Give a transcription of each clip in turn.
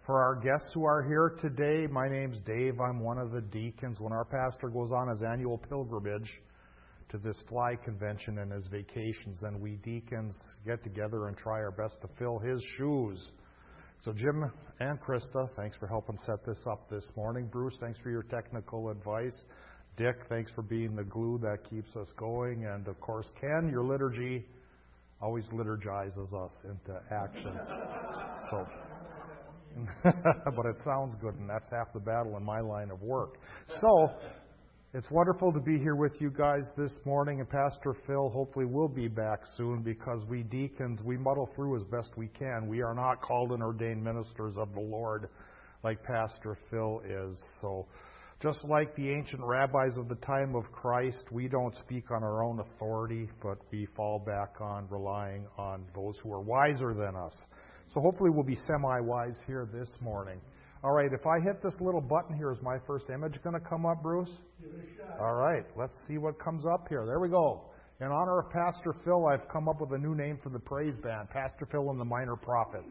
For our guests who are here today, my name's Dave. I'm one of the deacons. When our pastor goes on his annual pilgrimage to this fly convention and his vacations, then we deacons get together and try our best to fill his shoes. So Jim and Krista, thanks for helping set this up this morning. Bruce, thanks for your technical advice. Dick, thanks for being the glue that keeps us going. And of course, Ken, your liturgy always liturgizes us into action. So, but it sounds good, and that's half the battle in my line of work. So, it's wonderful to be here with you guys this morning, and Pastor Phil hopefully will be back soon, because we deacons, we muddle through as best we can. We are not called and ordained ministers of the Lord like Pastor Phil is. So, just like the ancient rabbis of the time of Christ, we don't speak on our own authority, but we fall back on relying on those who are wiser than us. So hopefully we'll be semi-wise here this morning. All right, if I hit this little button here, is my first image going to come up, Bruce? Give it a shot. All right, let's see what comes up here. There we go. In honor of Pastor Phil, I've come up with a new name for the praise band, Pastor Phil and the Minor Prophets.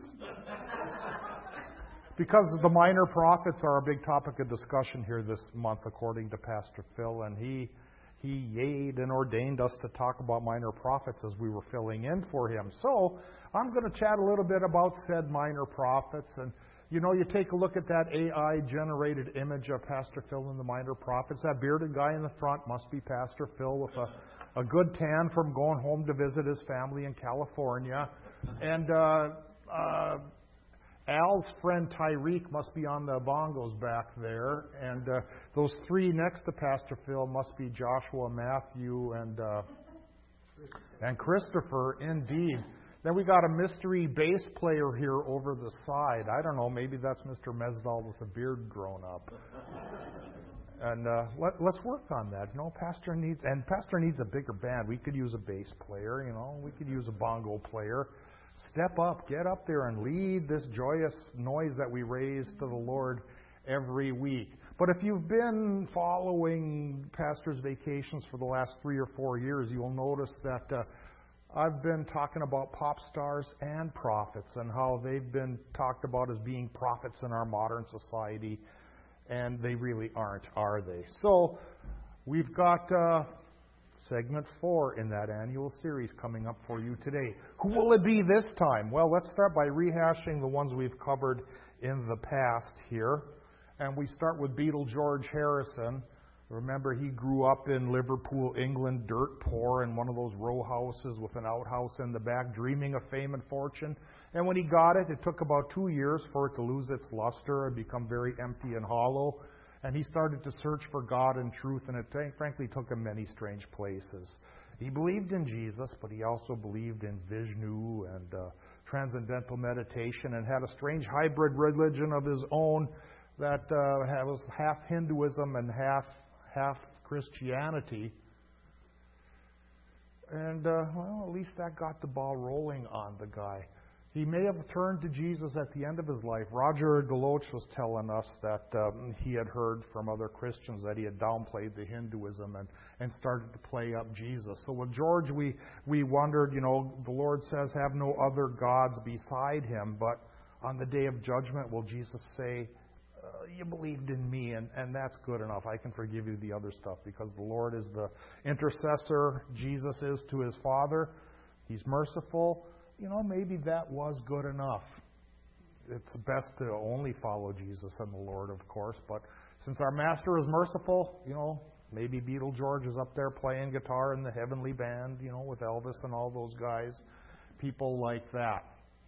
Because the minor prophets are a big topic of discussion here this month, according to Pastor Phil, and he yayed and ordained us to talk about minor prophets as we were filling in for him. So I'm going to chat a little bit about said minor prophets. And, you know, you take a look at that AI-generated image of Pastor Phil and the minor prophets. That bearded guy in the front must be Pastor Phil with a good tan from going home to visit his family in California. And Al's friend Tyreek must be on the bongos back there. And those three next to Pastor Phil must be Joshua, Matthew, and Christopher, indeed. Then we got a mystery bass player here over the side. I don't know, maybe that's Mr. Mesdal with a beard grown up. And let's work on that. You know, Pastor needs a bigger band. We could use a bass player, you know. We could use a bongo player. Step up, get up there and lead this joyous noise that we raise to the Lord every week. But if you've been following Pastor's Vacations for the last 3 or 4 years, you'll notice that I've been talking about pop stars and prophets and how they've been talked about as being prophets in our modern society, and they really aren't, are they? So we've got segment 4 in that annual series coming up for you today. Who will it be this time? Well, let's start by rehashing the ones we've covered in the past here. And we start with Beetle George Harrison. Remember, he grew up in Liverpool, England, dirt poor, in one of those row houses with an outhouse in the back, dreaming of fame and fortune. And when he got it, it took about 2 years for it to lose its luster and become very empty and hollow. And he started to search for God and truth, and it frankly took him many strange places. He believed in Jesus, but he also believed in Vishnu and transcendental meditation, and had a strange hybrid religion of his own that was half Hinduism and half Christianity. And, well, at least that got the ball rolling on the guy. He may have turned to Jesus at the end of his life. Roger DeLoach was telling us that he had heard from other Christians that he had downplayed the Hinduism and started to play up Jesus. So with George, we wondered, you know, the Lord says, have no other gods beside him. But on the day of judgment, will Jesus say, you believed in me, and that's good enough. I can forgive you the other stuff, because the Lord is the intercessor. Jesus is to his Father. He's merciful. You know, maybe that was good enough. It's best to only follow Jesus and the Lord, of course. But since our Master is merciful, you know, maybe Beetle George is up there playing guitar in the heavenly band, you know, with Elvis and all those guys. People like that.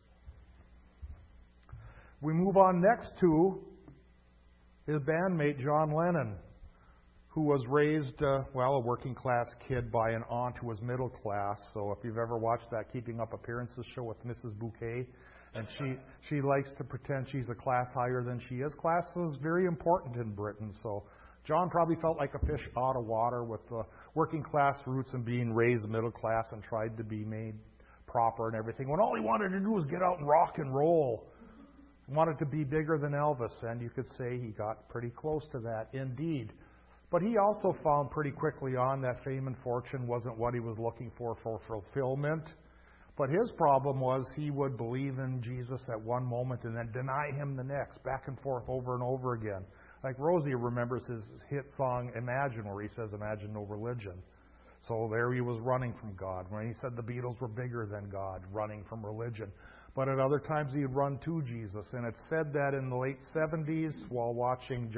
We move on next to his bandmate, John Lennon, who was raised, a working class kid by an aunt who was middle class. So if you've ever watched that Keeping Up Appearances show with Mrs. Bouquet, and she likes to pretend she's a class higher than she is. Class is very important in Britain. So John probably felt like a fish out of water with the working class roots and being raised middle class and tried to be made proper and everything, when all he wanted to do was get out and rock and roll. Wanted to be bigger than Elvis, and you could say he got pretty close to that, indeed. But he also found pretty quickly on that fame and fortune wasn't what he was looking for fulfillment. But his problem was he would believe in Jesus at one moment and then deny him the next, back and forth over and over again. Like Rosie remembers his hit song Imagine, where he says, "Imagine no religion." So there he was running from God. When he said the Beatles were bigger than God, running from religion. But at other times he'd run to Jesus. And it's said that in the late 70s, while watching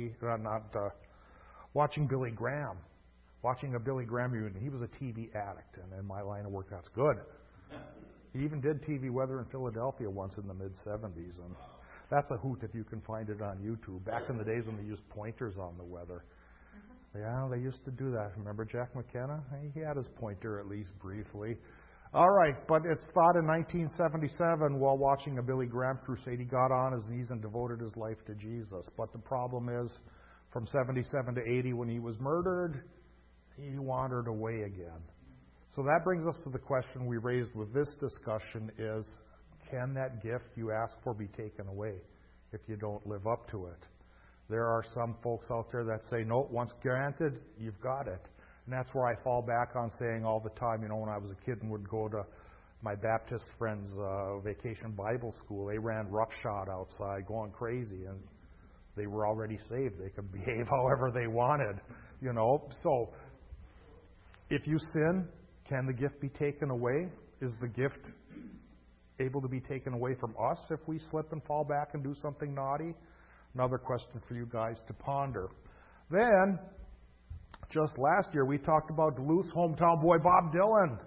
watching Billy Graham, watching a Billy Graham reunion, he was a TV addict. And in my line of work, that's good. He even did TV weather in Philadelphia once in the mid-70s. And that's a hoot if you can find it on YouTube. Back in the days when they used pointers on the weather. Yeah, they used to do that. Remember Jack McKenna? He had his pointer at least briefly. All right, but it's thought in 1977, while watching a Billy Graham crusade, he got on his knees and devoted his life to Jesus. But the problem is, from 77 to 80, when he was murdered, he wandered away again. So that brings us to the question we raised with this discussion is, can that gift you ask for be taken away if you don't live up to it? There are some folks out there that say, no, once granted, you've got it. And that's where I fall back on saying all the time, when I was a kid and would go to my Baptist friends' vacation Bible school, they ran roughshod outside going crazy, and they were already saved. They could behave however they wanted, So if you sin, can the gift be taken away? Is the gift able to be taken away from us if we slip and fall back and do something naughty? Another question for you guys to ponder. Then, just last year, we talked about Duluth's hometown boy, Bob Dylan.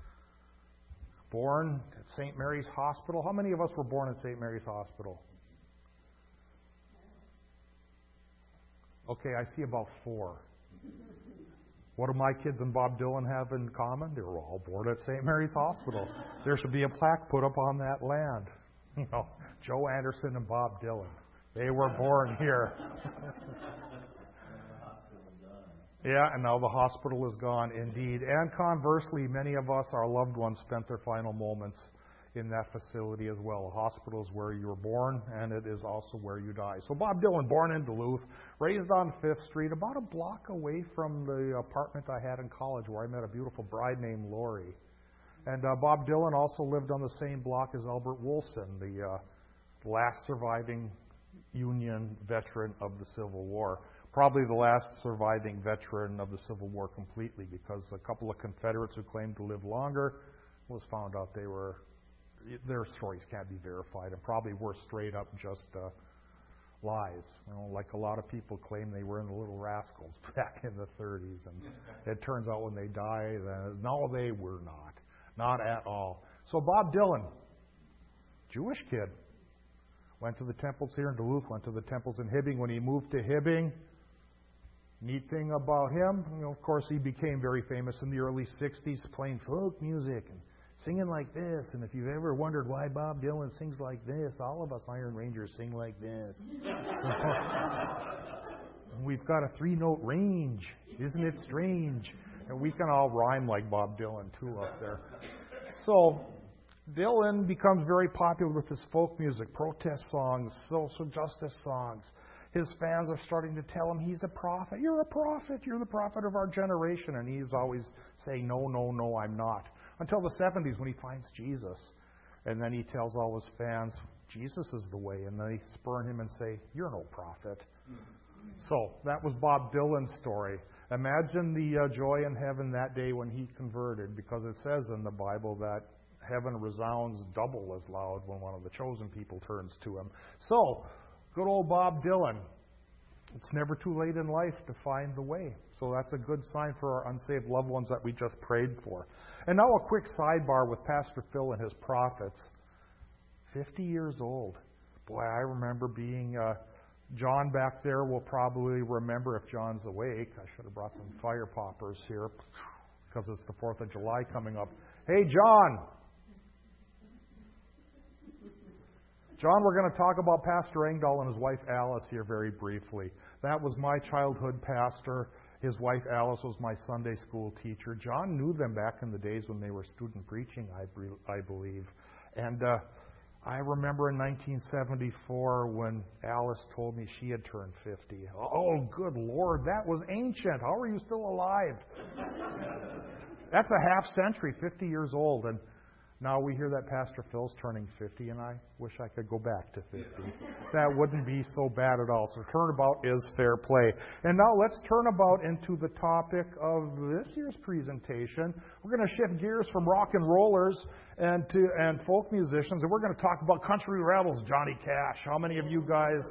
Born at St. Mary's Hospital. How many of us were born at St. Mary's Hospital? Okay, I see about 4. What do my kids and Bob Dylan have in common? They were all born at St. Mary's Hospital. There should be a plaque put up on that land. Joe Anderson and Bob Dylan. They were born here. Yeah, and now the hospital is gone indeed. And conversely, many of us, our loved ones, spent their final moments in that facility as well. A hospital is where you were born, and it is also where you die. So Bob Dylan, born in Duluth, raised on 5th Street, about a block away from the apartment I had in college where I met a beautiful bride named Lori. And Bob Dylan also lived on the same block as Albert Wolson, the last surviving Union veteran of the Civil War. Probably the last surviving veteran of the Civil War completely, because a couple of Confederates who claimed to live longer was found out their stories can't be verified and probably were straight up just lies. Like a lot of people claim they were in the Little Rascals back in the 30s, and it turns out when they died, no, they were not. Not at all. So Bob Dylan, Jewish kid, went to the temples here in Duluth, went to the temples in Hibbing. When he moved to Hibbing, neat thing about him, of course, he became very famous in the early 60s playing folk music and singing like this. And if you've ever wondered why Bob Dylan sings like this, all of us Iron Rangers sing like this. We've got a 3-note range. Isn't it strange? And we can all rhyme like Bob Dylan, too, up there. So Dylan becomes very popular with his folk music, protest songs, social justice songs. His fans are starting to tell him he's a prophet. You're a prophet. You're the prophet of our generation. And he's always saying, no, no, no, I'm not. Until the 70s when he finds Jesus. And then he tells all his fans, Jesus is the way. And they spurn him and say, you're no prophet. So that was Bob Dylan's story. Imagine the joy in heaven that day when he converted, because it says in the Bible that heaven resounds double as loud when one of the chosen people turns to him. So, good old Bob Dylan. It's never too late in life to find the way. So that's a good sign for our unsaved loved ones that we just prayed for. And now a quick sidebar with Pastor Phil and his prophets. 50 years old. Boy, I remember being... John back there will probably remember if John's awake. I should have brought some fire poppers here because it's the 4th of July coming up. Hey, John! John, we're going to talk about Pastor Engdahl and his wife Alice here very briefly. That was my childhood pastor. His wife Alice was my Sunday school teacher. John knew them back in the days when they were student preaching, I believe. And I remember in 1974 when Alice told me she had turned 50. Oh, good Lord, that was ancient. How are you still alive? That's a half century, 50 years old. And Now we hear that Pastor Phil's turning 50, and I wish I could go back to 50. That wouldn't be so bad at all. So turnabout is fair play. And now let's turn about into the topic of this year's presentation. We're going to shift gears from rock and rollers and folk musicians, and we're going to talk about country rebels, Johnny Cash. How many of you guys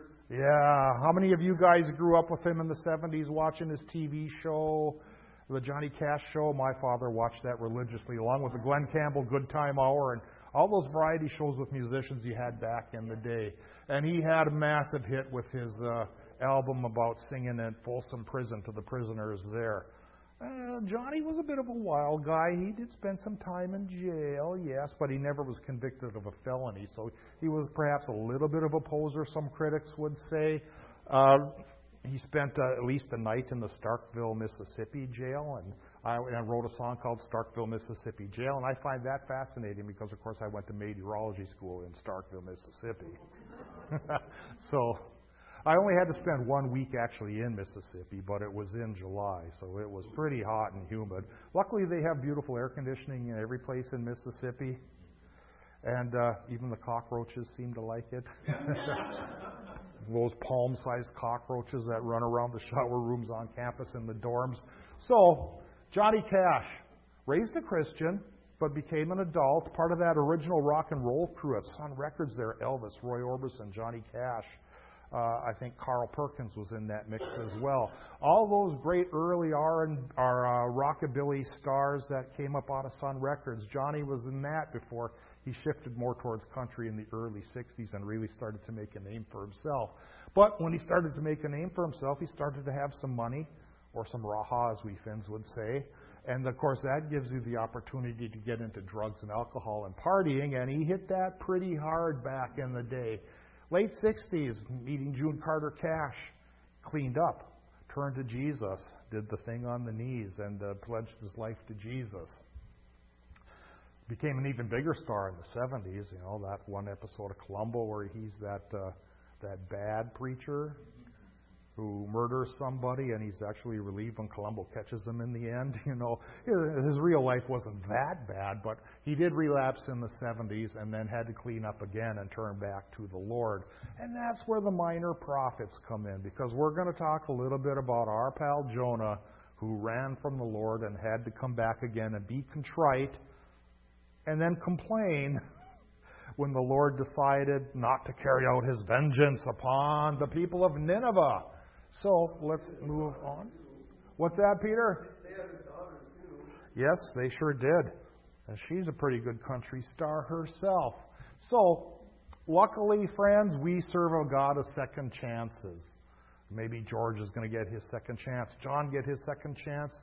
grew up with him in the 70s watching his TV show, the Johnny Cash show? My father watched that religiously, along with the Glenn Campbell Good Time Hour and all those variety shows with musicians he had back in the day. And he had a massive hit with his album about singing in Folsom Prison to the prisoners there. Johnny was a bit of a wild guy. He did spend some time in jail, yes, but he never was convicted of a felony. So he was perhaps a little bit of a poser, some critics would say. He spent at least a night in the Starkville, Mississippi jail, and I wrote a song called Starkville, Mississippi Jail, and I find that fascinating because, of course, I went to meteorology school in Starkville, Mississippi. So I only had to spend 1 week actually in Mississippi, but it was in July, so it was pretty hot and humid. Luckily, they have beautiful air conditioning in every place in Mississippi, and even the cockroaches seem to like it. Those palm-sized cockroaches that run around the shower rooms on campus and the dorms. So, Johnny Cash, raised a Christian, but became an adult, part of that original rock and roll crew at Sun Records there, Elvis, Roy Orbison, Johnny Cash. I think Carl Perkins was in that mix as well. All those great early rockabilly stars that came up out of Sun Records. Johnny was in that before he shifted more towards country in the early 60s and really started to make a name for himself. But when he started to make a name for himself, he started to have some money, or some raha, as we Finns would say. And, of course, that gives you the opportunity to get into drugs and alcohol and partying, and he hit that pretty hard back in the day. Late 60s, meeting June Carter Cash, cleaned up, turned to Jesus, did the thing on the knees, and pledged his life to Jesus. Became an even bigger star in the 70s, you know, that one episode of Columbo where he's that bad preacher who murders somebody, and he's actually relieved when Columbo catches him in the end. You know, his real life wasn't that bad, but he did relapse in the 70s and then had to clean up again and turn back to the Lord. And that's where the minor prophets come in, because we're going to talk a little bit about our pal Jonah, who ran from the Lord and had to come back again and be contrite and then complain when the Lord decided not to carry out his vengeance upon the people of Nineveh. So let's move on. What's that, Peter? Yes, they sure did. And she's a pretty good country star herself. So, luckily, friends, we serve a God of second chances. Maybe George is going to get his second chance. John get his second chance.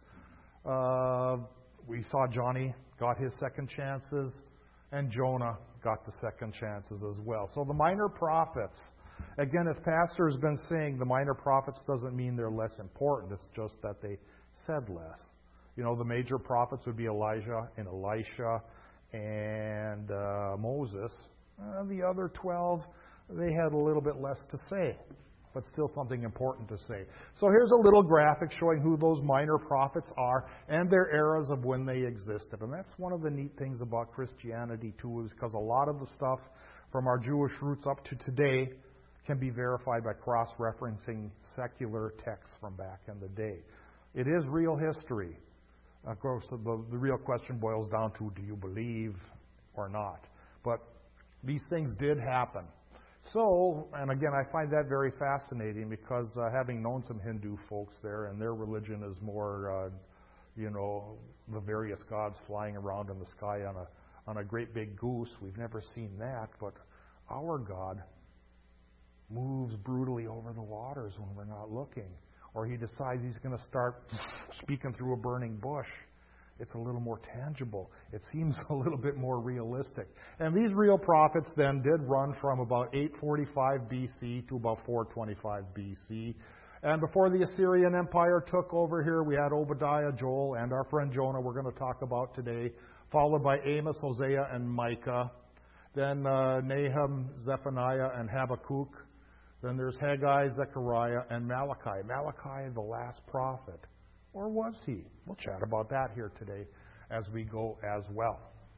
We saw Johnny got his second chances, and Jonah got the second chances as well. So the minor prophets, again, as Pastor has been saying, the minor prophets doesn't mean they're less important. It's just that they said less. You know, the major prophets would be Elijah and Elisha and Moses. The other 12, they had a little bit less to say, but still something important to say. So here's a little graphic showing who those minor prophets are and their eras of when they existed. And that's one of the neat things about Christianity, too, is because a lot of the stuff from our Jewish roots up to today can be verified by cross-referencing secular texts from back in the day. It is real history. Of course, the real question boils down to, do you believe or not? But these things did happen. So, and again, I find that very fascinating because having known some Hindu folks there, and their religion is more, the various gods flying around in the sky on a great big goose. We've never seen that, but our God moves brutally over the waters when we're not looking. Or he decides he's going to start speaking through a burning bush. It's a little more tangible. It seems a little bit more realistic. And these real prophets then did run from about 845 BC to about 425 BC. And before the Assyrian Empire took over here, we had Obadiah, Joel, and our friend Jonah we're going to talk about today, followed by Amos, Hosea, and Micah. Then Nahum, Zephaniah, and Habakkuk. Then there's Haggai, Zechariah, and Malachi. Malachi, the last prophet. Or was he? We'll chat about that here today as we go as well.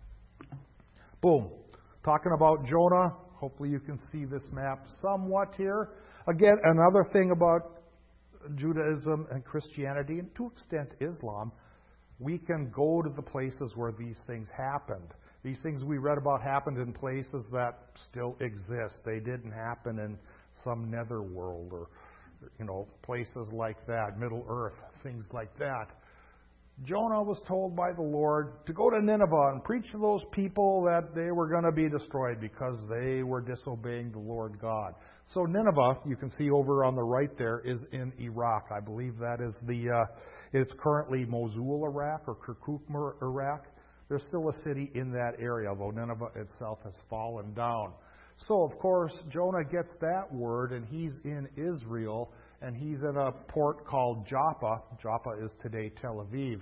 Boom. Talking about Jonah. Hopefully you can see this map somewhat here. Again, another thing about Judaism and Christianity, and to an extent Islam, we can go to the places where these things happened. These things we read about happened in places that still exist. They didn't happen in some netherworld or, places like that, Middle Earth, things like that. Jonah was told by the Lord to go to Nineveh and preach to those people that they were going to be destroyed because they were disobeying the Lord God. So Nineveh, you can see over on the right there, is in Iraq. I believe that is it's currently Mosul, Iraq, or Kirkuk, Iraq. There's still a city in that area, although Nineveh itself has fallen down. So, of course, Jonah gets that word, and he's in Israel, and he's in a port called Joppa. Joppa is today Tel Aviv.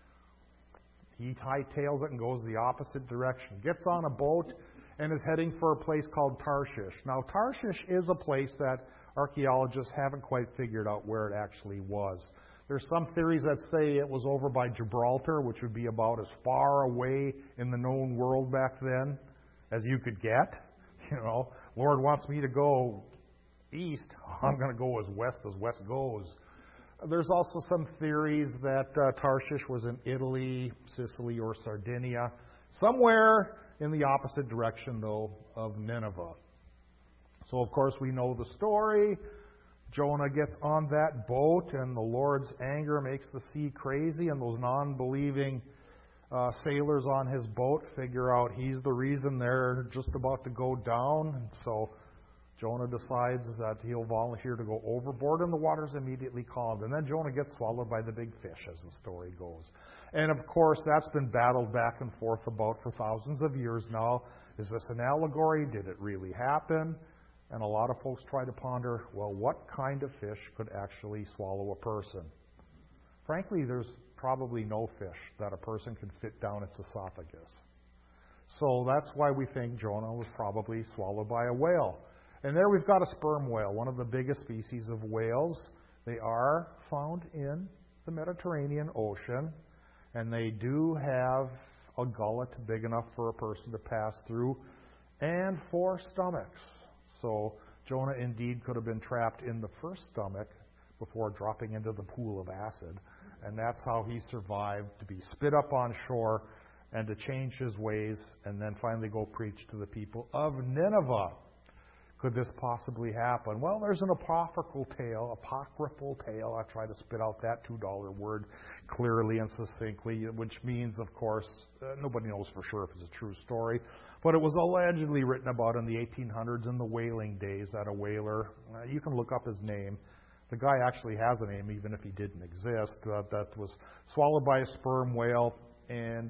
He hightails it and goes the opposite direction. Gets on a boat and is heading for a place called Tarshish. Now, Tarshish is a place that archaeologists haven't quite figured out where it actually was. There's some theories that say it was over by Gibraltar, which would be about as far away in the known world back then as you could get. Lord wants me to go east. I'm going to go as west goes. There's also some theories that Tarshish was in Italy, Sicily, or Sardinia. Somewhere in the opposite direction, though, of Nineveh. So, of course, we know the story. Jonah gets on that boat, and the Lord's anger makes the sea crazy, and those non-believing sailors on his boat figure out he's the reason they're just about to go down. And so Jonah decides that he'll volunteer to go overboard, and the water's immediately calmed. And then Jonah gets swallowed by the big fish, as the story goes. And, of course, that's been battled back and forth about for thousands of years now. Is this an allegory? Did it really happen? And a lot of folks try to ponder, well, what kind of fish could actually swallow a person? Frankly, there's probably no fish that a person can fit down its esophagus. So that's why we think Jonah was probably swallowed by a whale. And there we've got a sperm whale, one of the biggest species of whales. They are found in the Mediterranean Ocean, and they do have a gullet big enough for a person to pass through, and 4 stomachs. So Jonah indeed could have been trapped in the first stomach before dropping into the pool of acid. And that's how he survived to be spit up on shore and to change his ways and then finally go preach to the people of Nineveh. Could this possibly happen? Well, there's an apocryphal tale. I try to spit out that $2 word clearly and succinctly, which means, of course, nobody knows for sure if it's a true story, but it was allegedly written about in the 1800s in the whaling days that a whaler, you can look up his name. The guy actually has a name, even if he didn't exist, that was swallowed by a sperm whale, and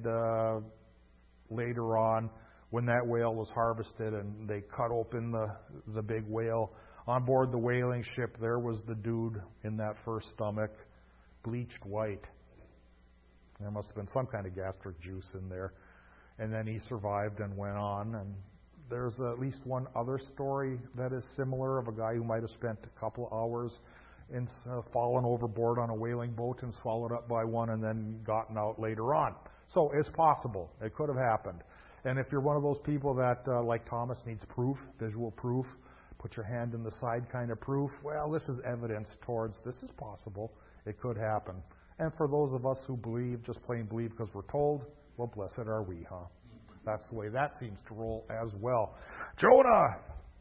later on, when that whale was harvested and they cut open the big whale, on board the whaling ship, there was the dude in that first stomach, bleached white. There must have been some kind of gastric juice in there. And then he survived and went on. And there's at least one other story that is similar of a guy who might have spent a couple of hours in fallen overboard on a whaling boat and swallowed up by one and then gotten out later on. So it's possible. It could have happened. And if you're one of those people that, like Thomas, needs proof, visual proof, put your hand in the side kind of proof, well, this is evidence towards this is possible. It could happen. And for those of us who believe, just plain believe because we're told, well, blessed are we, huh? That's the way that seems to roll as well. Jonah!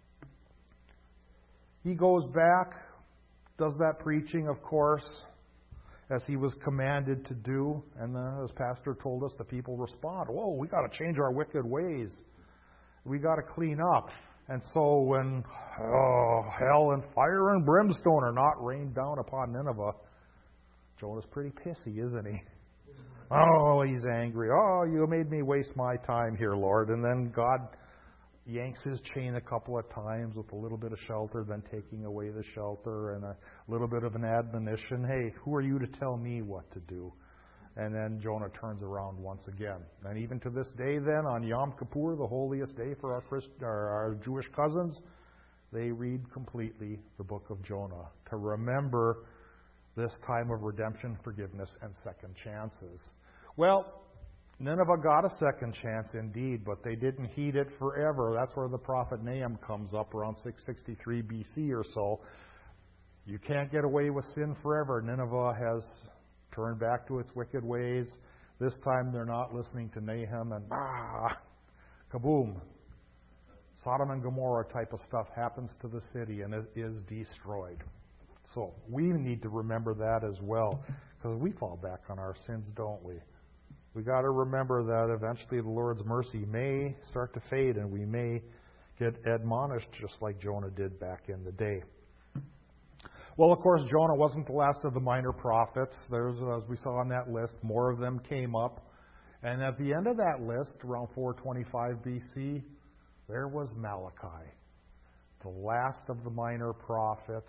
He goes back, does that preaching, of course, as he was commanded to do. And as Pastor told us, the people respond, whoa, we got to change our wicked ways. We got to clean up. And so when hell and fire and brimstone are not rained down upon Nineveh, Jonah's pretty pissy, isn't he? Oh, he's angry. Oh, you made me waste my time here, Lord. And then God yanks his chain a couple of times with a little bit of shelter, then taking away the shelter and a little bit of an admonition. Hey, who are you to tell me what to do? And then Jonah turns around once again. And even to this day then, on Yom Kippur, the holiest day for our Jewish cousins, they read completely the book of Jonah to remember this time of redemption, forgiveness, and second chances. Well, Nineveh got a second chance indeed, but they didn't heed it forever. That's where the prophet Nahum comes up around 663 BC or so. You can't get away with sin forever. Nineveh has turned back to its wicked ways. This time they're not listening to Nahum, and kaboom. Sodom and Gomorrah type of stuff happens to the city, and it is destroyed. So we need to remember that as well, because we fall back on our sins, don't we? We got to remember that eventually the Lord's mercy may start to fade, and we may get admonished just like Jonah did back in the day. Well, of course, Jonah wasn't the last of the minor prophets. There's, as we saw on that list, more of them came up. And at the end of that list, around 425 BC, there was Malachi, the last of the minor prophets.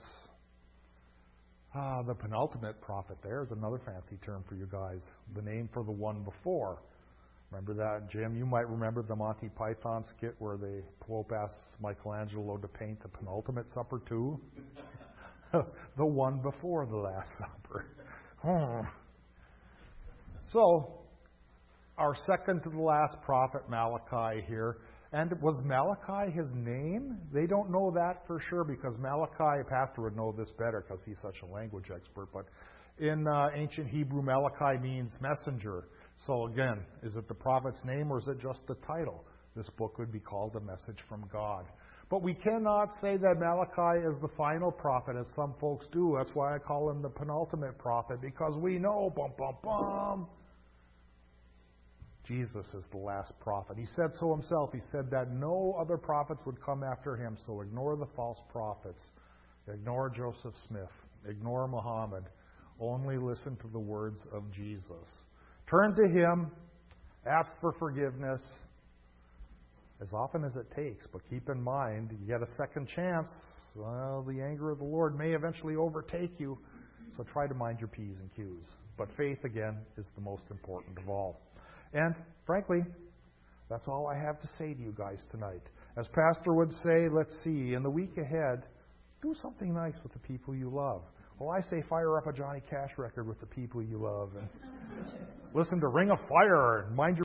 The penultimate prophet there is another fancy term for you guys, the name for the one before. Remember that, Jim? You might remember the Monty Python skit where Pope asks Michelangelo to paint the penultimate supper too. The one before the Last Supper. So, our second to the last prophet, Malachi here. And was Malachi his name? They don't know that for sure, because Malachi, Pastor would know this better because he's such a language expert. But in ancient Hebrew, Malachi means messenger. So again, is it the prophet's name or is it just the title? This book would be called A Message from God. But we cannot say that Malachi is the final prophet, as some folks do. That's why I call him the penultimate prophet, because we know, Jesus is the last prophet. He said so himself. He said that no other prophets would come after him, so ignore the false prophets. Ignore Joseph Smith. Ignore Muhammad. Only listen to the words of Jesus. Turn to him. Ask for forgiveness as often as it takes. But keep in mind, you get a second chance. Well, the anger of the Lord may eventually overtake you. So try to mind your P's and Q's. But faith, again, is the most important of all. And, frankly, that's all I have to say to you guys tonight. As Pastor would say, let's see, in the week ahead, do something nice with the people you love. Well, I say fire up a Johnny Cash record with the people you love. And listen to Ring of Fire and mind your